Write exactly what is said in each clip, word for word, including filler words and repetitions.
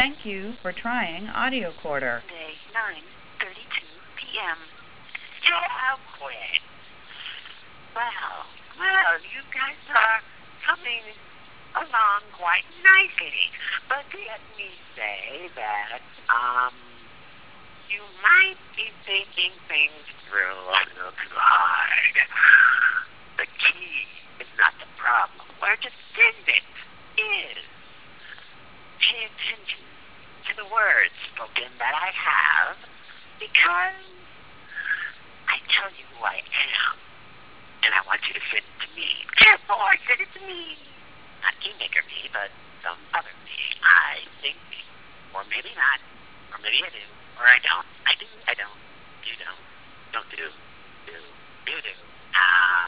Thank you for trying AudioQuarter. Day nine thirty-two p m How quick. Well, well, you guys are coming along quite nicely. But let me say that, um, you might be thinking things through a little too hard. The key is not the problem. Where to send it is pay attention to the words spoken that I have, because I tell you who I am, and I want you to send it to me. Therefore, send it to me. Not Kingmaker me, but some other me. I think me. Or maybe not. Or maybe I do. Or I don't. I do. I don't. You don't. Don't do. Do. Do do. Um.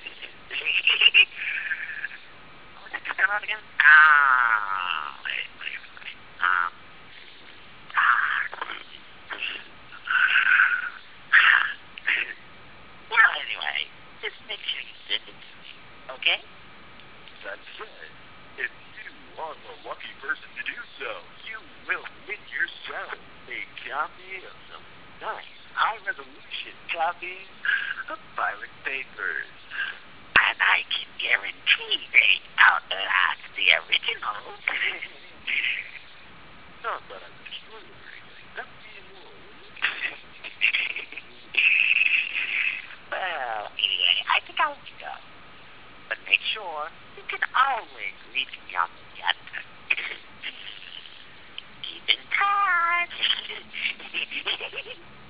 What was I talking about again? Ah. Wait, wait, wait. Um. Ah. Well, anyway, just make sure you send it to me, okay? That said, if you are the lucky person to do so, you will win yourself a copy of some nice high-resolution copies of Pirate Papers. And I can guarantee they outlast the originals. Not that I would kill you or anything. That would be immoral. Well, anyway, I think I'll let you go. But make sure you can always reach me on the net. Keep in touch.